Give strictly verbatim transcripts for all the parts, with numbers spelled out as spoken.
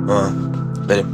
آه. بریم.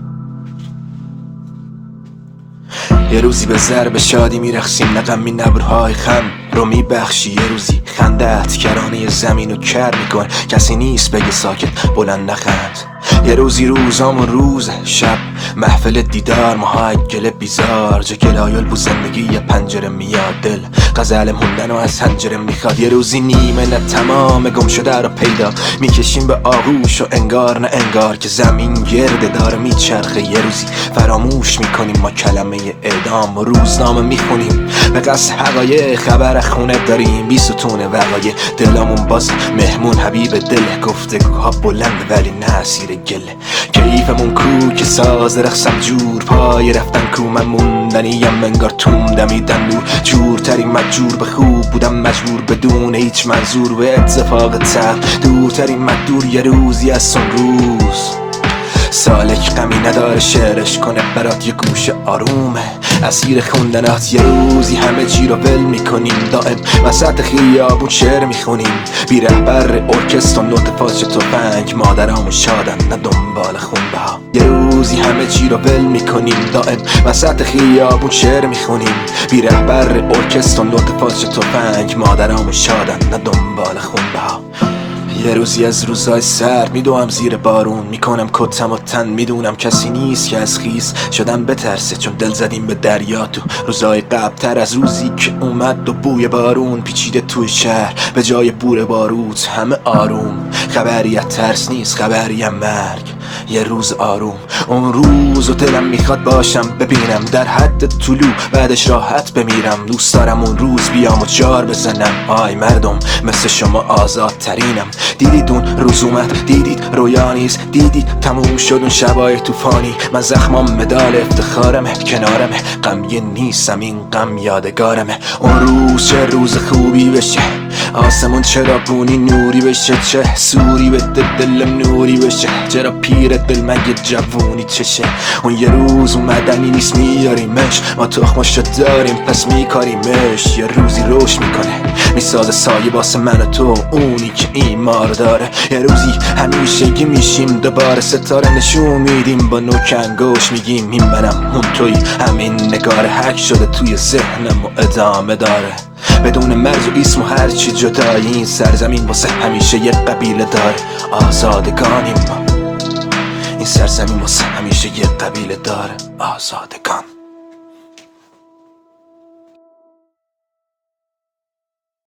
یه روزی به ضرب شادی میرخسیم، نه غمی نه ابرهای خم رو میبخشی. یه روزی خندت کرانه زمین رو کر میکن، کسی نیست بگه ساکت بلند نخند. یه روزی روزام روز شب محفل دیدار، ماهای گله بیزار جا گلایل بو زندگی یه پنجره میاد، دل غزل موندن و از هنجره میخواد. یه روزی نیمه نه تمام گم شده رو پیدا میکشیم به آغوش و انگار نه انگار که زمین گرده داره میچرخه. یه روزی فراموش میکنیم ما کلمه اعدام و روزنامه میخونیم به قصد حقایق، خبر خونه داریم بی ستون وقایع. دلمون باز مهمون حبیب دل، گفتگوها بلند ولی نسیر گله. کیفمون کو که ساز رقصم جور، پای رفتن کو من موندنیم انگار توم دمیدن دور. جورترین مجبور به خوب بودم مجبور بدون هیچ منظور به اتفاق تق دورترین مدور. یه روزی از اون روز سالک غمی نداره شعرش کنه برات یه گوش آرومه اسیر خوندنات. یه روزی همه چی رو ول میکنیم دائم وسط خیابون شعر میخونیم بی رهبر ارکستر و نوت فاز تفنگ. مادرامون شادن نه دنبال خونبه ها. یه روزی همه چی رو ول میکنیم دائم وسط خیابون شعر میخونیم بی رهبر ارکستر و نوت فاز تفنگ. مادرامون شادن نه دنبال خونبه ها. یه روزی از روزهای سرد میدوام زیر بارون، میکنم کتم و تن میدونم کسی نیست که از خیس شدم بترسه، چون دل زدیم به دریا تو روزهای قبل تر از روزی که اومد و بوی بارون پیچیده توی شهر به جای بور باروت همه آروم. خبری از ترس نیست خبری از مرگ، یه روز آروم. اون روز و دلم میخواد باشم ببینم در حد طلوع بعدش راحت بمیرم. دوست دارم اون روز بیام و جار بزنم آی مردم مثل شما آزادترینم. دیدید اون روز اومد، دیدید رویا نیست، دیدید تموم شد اون شبای طوفانی. من زخمام مدال افتخارمه کنارمه، غمگین نیستم این غم یادگارمه. اون روز چه روز خوبی بشه، آسمون چرا بونی نوری بشه، چه سوری به دلم نوری بشه، چرا پیر دل مگه جوونی چشه. اون یه روز اومدنی نیست میاریمش، ما تخمشو داریم پس میکاریمش. یه روزی روش میکنه میسازه سایه واسه من و تو اونی که ایمار داره. یه روزی همیشگی میشیم دوباره ستاره نشون میدیم با نوک انگوش میگیم این منم اون توی. همین نگار حک شده توی ذهنم و ادامه داره بدون مرز و اسم و هرچی جدایی. این سرزمین واسه همیشه یه قبیله داره، آزادگانیم ما. این سرزمین واسه همیشه یه قبیله داره، آزادگان.